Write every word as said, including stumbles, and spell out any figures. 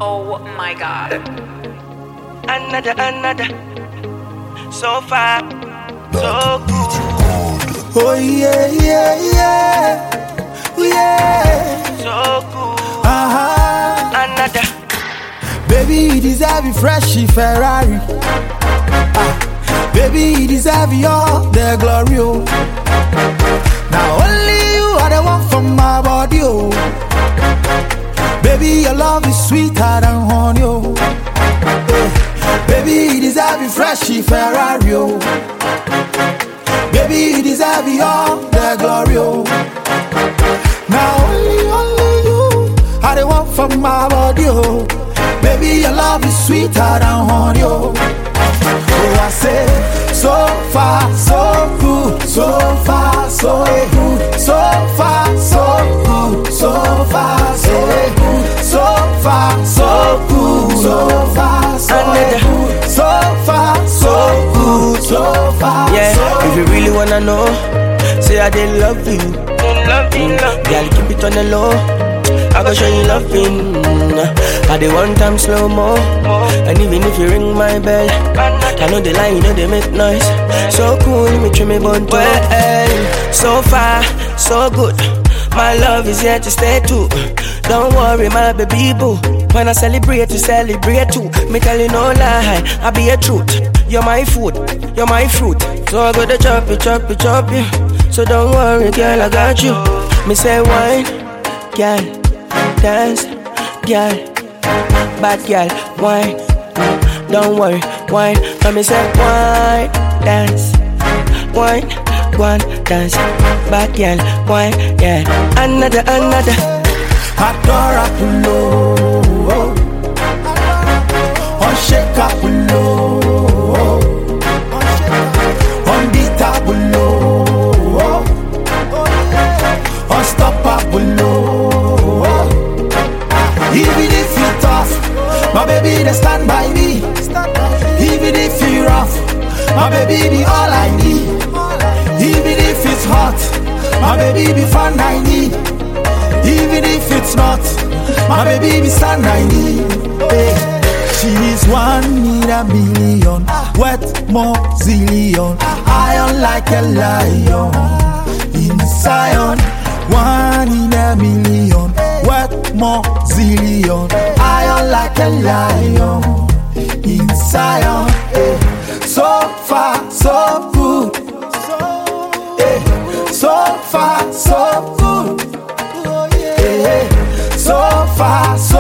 Oh my god. Another, another. So far, so good. Oh yeah, yeah, yeah, yeah. So good. Uh-huh. Another. Baby, you deserve a freshy Ferrari. Ah. Baby, you deserve all the glory. Oh. Now only you are the one from my body. Oh. Baby, your love is sweeter than honey. Oh. Eh. Baby, you deserve a freshy Ferrari. Oh. Baby, you deserve all the glory. Oh. Now only, only you are the one from my body. Oh. Baby, your love is sweeter than honey. Oh. Oh, I say, so far, so good, so far, so good, so far, so good, so far, so good, so far, so good, so far, so good, so far, so good, so far. Yeah, if you really wanna know, say I did love you, love you, love you. Girl, keep it on the low. I go show you loving. I the one time slow mo. And even if you ring my bell, I know the line, you know they make noise. So cool, let me trim me bun to well, so far, so good. My love is here to stay too. Don't worry, my baby boo. When I celebrate, you celebrate too. Me tell you no lie, I be a truth. You're my food, you're my fruit. So I go to chop you, chop you, chop you. So don't worry, girl, I got you. Me say wine, girl. Dance, girl, bad girl, wine. Don't worry, wine. Let me say wine, dance, wine, one dance, bad girl, wine, yeah. Another, another. Adorabulo, unshakable, unbeatable, unstoppable. Even if you tough, my baby, they stand by me. Even if you rough, my baby be all I need. Even if it's hot, my baby be fun I need. Even if it's not, my baby be sun I need. Hey. She's one in a million, wet more zillion, iron like a lion in Zion. One in a million, wet more zillion, iron like a lion in Zion. Hey. So far, so good. Hey. So far, so good. Hey. So far, so